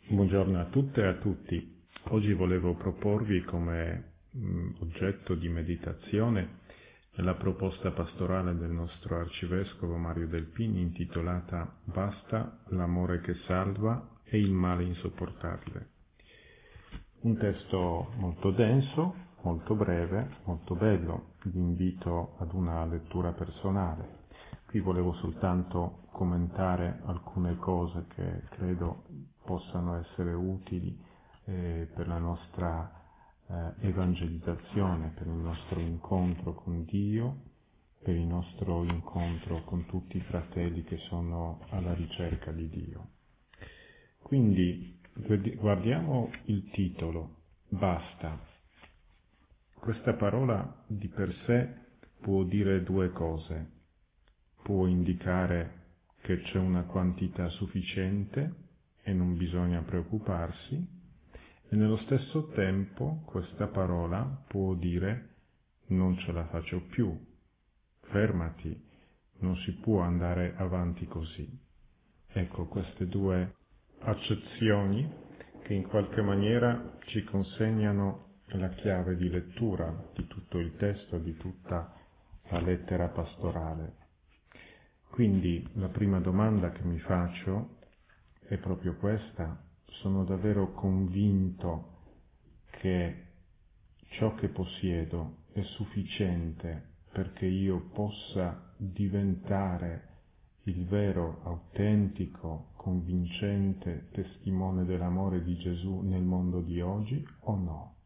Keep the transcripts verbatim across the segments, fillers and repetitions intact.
Buongiorno a tutte e a tutti. Oggi volevo proporvi come mh, oggetto di meditazione la proposta pastorale del nostro arcivescovo Mario Delpini intitolata Basta l'amore che salva e il male insopportabile. Un testo molto denso, molto breve, molto bello. Vi invito ad una lettura personale. Qui volevo soltanto commentare alcune cose che credo possano essere utili eh, per la nostra eh, evangelizzazione, per il nostro incontro con Dio, per il nostro incontro con tutti i fratelli che sono alla ricerca di Dio. Quindi guardiamo il titolo, basta. Questa parola di per sé può dire due cose. Può indicare che c'è una quantità sufficiente e non bisogna preoccuparsi, e nello stesso tempo questa parola può dire non ce la faccio più, fermati, non si può andare avanti così. Ecco, queste due accezioni che in qualche maniera ci consegnano la chiave di lettura di tutto il testo, di tutta la lettera pastorale. Quindi la prima domanda che mi faccio è proprio questa: sono davvero convinto che ciò che possiedo è sufficiente perché io possa diventare il vero, autentico, convincente testimone dell'amore di Gesù nel mondo di oggi o no?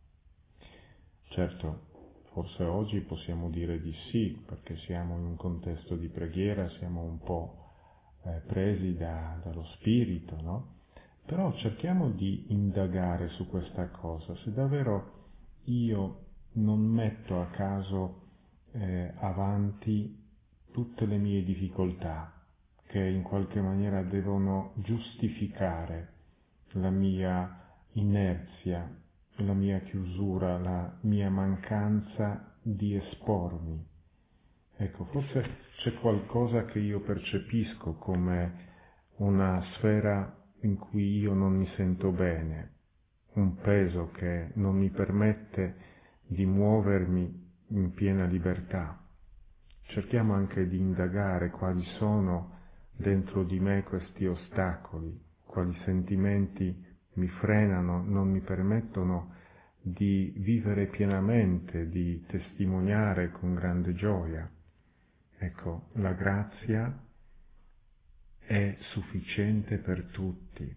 Certo, forse oggi possiamo dire di sì, perché siamo in un contesto di preghiera, siamo un po' eh, presi da, dallo Spirito, no? Però cerchiamo di indagare su questa cosa, se davvero io non metto a caso eh, avanti tutte le mie difficoltà, che in qualche maniera devono giustificare la mia inerzia, la mia chiusura, la mia mancanza di espormi. Ecco, forse c'è qualcosa che io percepisco come una sfera in cui io non mi sento bene, un peso che non mi permette di muovermi in piena libertà. Cerchiamo anche di indagare quali sono dentro di me questi ostacoli, quali sentimenti mi frenano, non mi permettono di vivere pienamente, di testimoniare con grande gioia. Ecco, la grazia è sufficiente per tutti.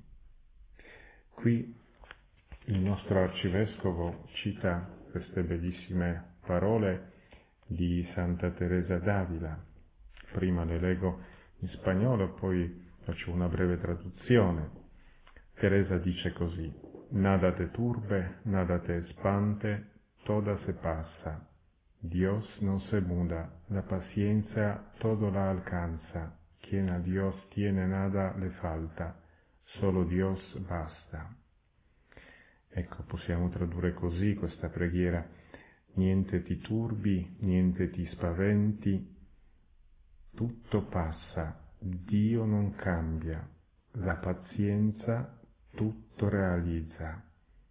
Qui il nostro arcivescovo cita queste bellissime parole di Santa Teresa d'Avila. Prima le leggo in spagnolo, poi faccio una breve traduzione. Teresa dice così: nada te turbe, nada te espante, toda se pasa. Dios no se muda, la paciencia todo la alcanza. Quien a Dios tiene nada le falta, solo Dios basta. Ecco, possiamo tradurre così questa preghiera: niente ti turbi, niente ti spaventi, tutto passa, Dio non cambia, la pazienza tutto realizza.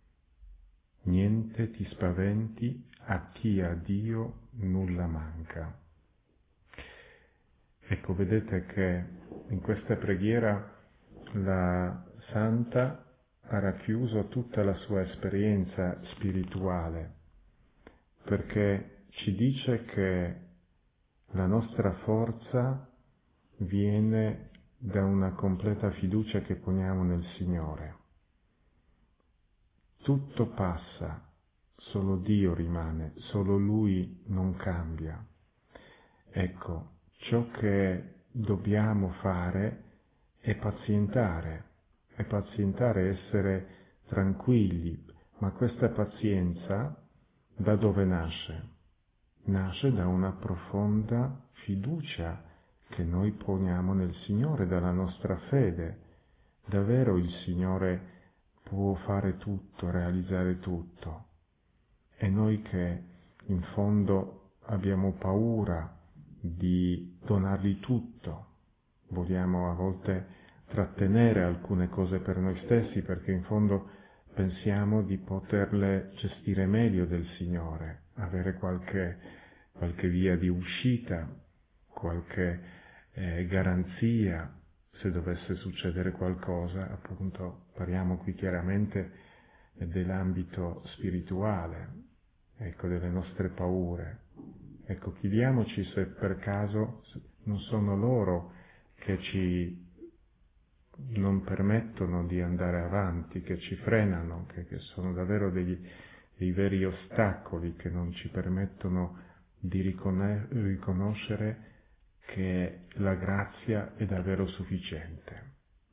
Niente ti spaventi, a chi ha Dio nulla manca. Ecco, vedete che in questa preghiera la Santa ha racchiuso tutta la sua esperienza spirituale, perché ci dice che la nostra forza viene da una completa fiducia che poniamo nel Signore. Tutto passa, solo Dio rimane, solo Lui non cambia. Ecco, ciò che dobbiamo fare è pazientare, è pazientare, essere tranquilli, ma questa pazienza da dove nasce? Nasce da una profonda fiducia che noi poniamo nel Signore, dalla nostra fede. Davvero il Signore può fare tutto, realizzare tutto. E noi che in fondo abbiamo paura di donargli tutto, vogliamo a volte trattenere alcune cose per noi stessi, perché in fondo pensiamo di poterle gestire meglio del Signore, avere qualche, qualche via di uscita, qualche eh, garanzia se dovesse succedere qualcosa. Appunto, parliamo qui chiaramente dell'ambito spirituale, ecco, delle nostre paure. Ecco, chiediamoci se per caso non sono loro che ci non permettono di andare avanti, che ci frenano, che, che sono davvero degli, dei veri ostacoli che non ci permettono di ricone- riconoscere che la grazia è davvero sufficiente.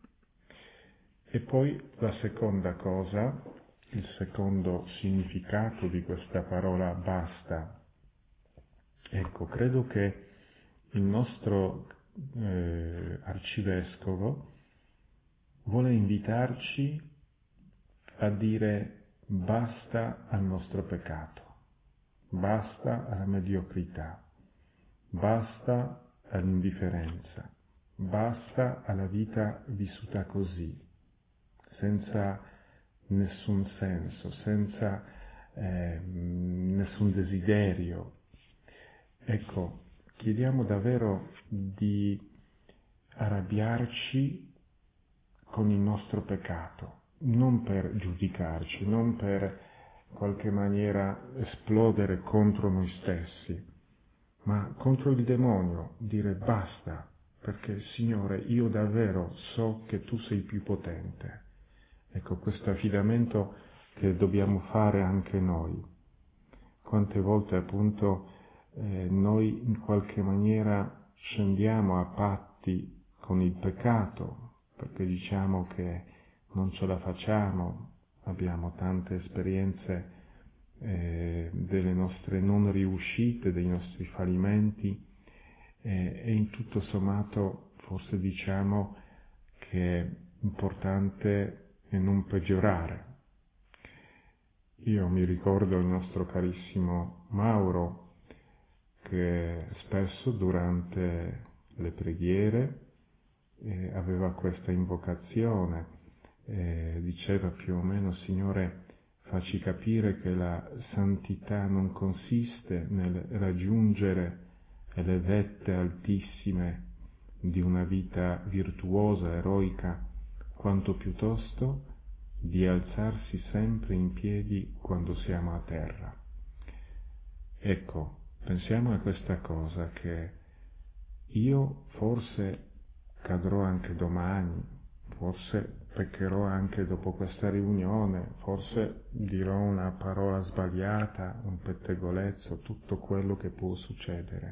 E poi la seconda cosa, il secondo significato di questa parola basta. Ecco, credo che il nostro eh, arcivescovo vuole invitarci a dire basta al nostro peccato, basta alla mediocrità, basta all'indifferenza, basta alla vita vissuta così, senza nessun senso, senza eh, nessun desiderio. Ecco, chiediamo davvero di arrabbiarci con il nostro peccato, non per giudicarci, non per in qualche maniera esplodere contro noi stessi, ma contro il demonio, dire basta, perché Signore, io davvero so che Tu sei più potente. Ecco, questo affidamento che dobbiamo fare anche noi. Quante volte appunto eh, noi in qualche maniera scendiamo a patti con il peccato, perché diciamo che non ce la facciamo, abbiamo tante esperienze eh, delle nostre non riuscite, dei nostri fallimenti, eh, e in tutto sommato forse diciamo che è importante non peggiorare. Io mi ricordo il nostro carissimo Mauro, che spesso durante le preghiere eh, aveva questa invocazione, eh, diceva più o meno: Signore, facci capire che la santità non consiste nel raggiungere le vette altissime di una vita virtuosa, eroica, quanto piuttosto di alzarsi sempre in piedi quando siamo a terra. Ecco, pensiamo a questa cosa, che io forse cadrò anche domani, forse peccherò anche dopo questa riunione, forse dirò una parola sbagliata, un pettegolezzo, tutto quello che può succedere.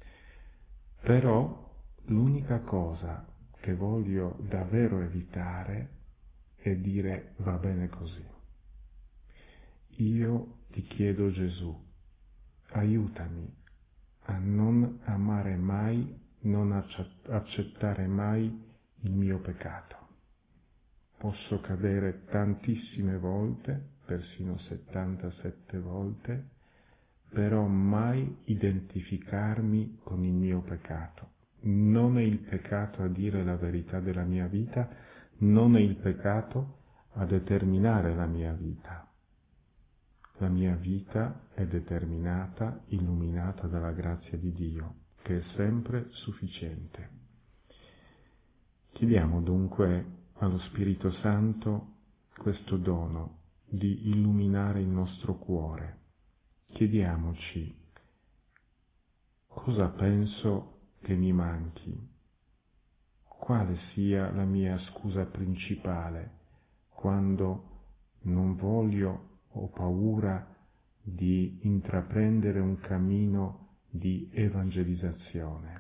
Però l'unica cosa che voglio davvero evitare è dire va bene così. Io ti chiedo, Gesù, aiutami a non amare mai, non accettare mai il mio peccato. Posso cadere tantissime volte, persino settantasette volte, però mai identificarmi con il mio peccato. Non è il peccato a dire la verità della mia vita, non è il peccato a determinare la mia vita. La mia vita è determinata, illuminata dalla grazia di Dio, che è sempre sufficiente. Chiediamo dunque allo Spirito Santo questo dono di illuminare il nostro cuore. Chiediamoci: cosa penso che mi manchi? Quale sia la mia scusa principale quando non voglio, ho paura di intraprendere un cammino di evangelizzazione?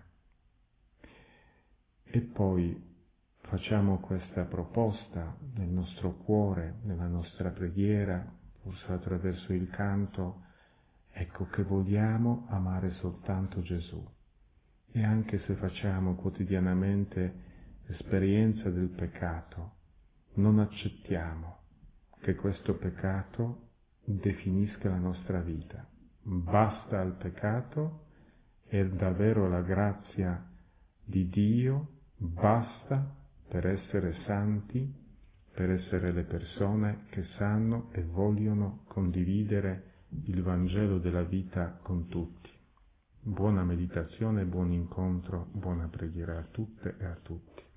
E poi facciamo questa proposta nel nostro cuore, nella nostra preghiera, forse attraverso il canto, ecco che vogliamo amare soltanto Gesù. E anche se facciamo quotidianamente esperienza del peccato, non accettiamo che questo peccato definisca la nostra vita. Basta al peccato, è davvero la grazia di Dio, basta per essere santi, per essere le persone che sanno e vogliono condividere il Vangelo della vita con tutti. Buona meditazione, buon incontro, buona preghiera a tutte e a tutti.